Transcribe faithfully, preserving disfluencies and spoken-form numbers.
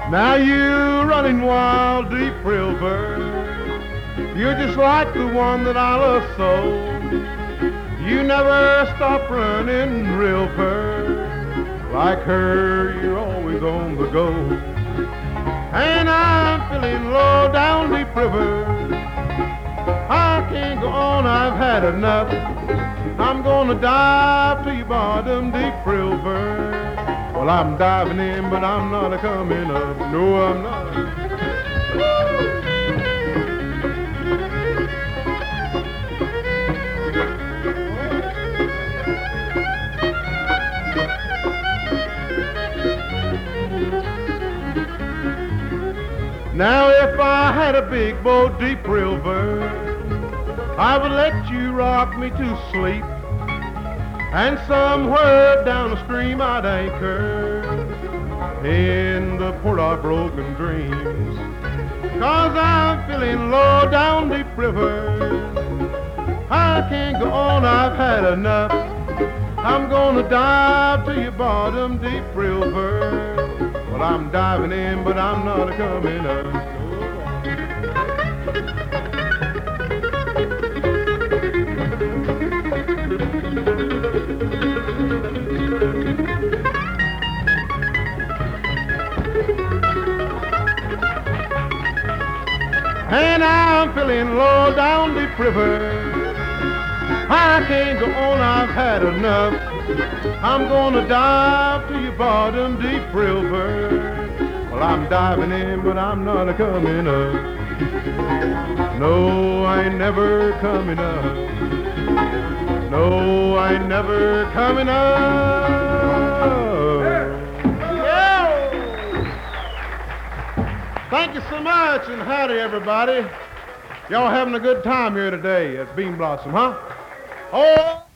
Now you running wild, deep river, you're just like the one that I love so. You never stop running, river, like her, you're always on the go. And I'm feeling low down, deep river, I can't go on, I've had enough. I'm gonna dive to your bottom, deep river. Well, I'm diving in, but I'm not a coming up. No, I'm not. Now, if I had a big boat, deep river, I would let you rock me to sleep. And somewhere down the stream I'd anchor in the port of broken dreams. Cause I'm feeling low down, deep river, I can't go on, I've had enough. I'm gonna dive to your bottom, deep river. Well, I'm diving in, but I'm not a coming up. And I'm feeling low down, deep river, I can't go on, I've had enough. I'm gonna dive to your bottom, deep river. Well, I'm diving in, but I'm not a coming up. No, I ain't never coming up. No, I ain't never coming up. Yeah. Thank you so much, and howdy, everybody. Y'all having a good time here today at Bean Blossom, huh? Oh!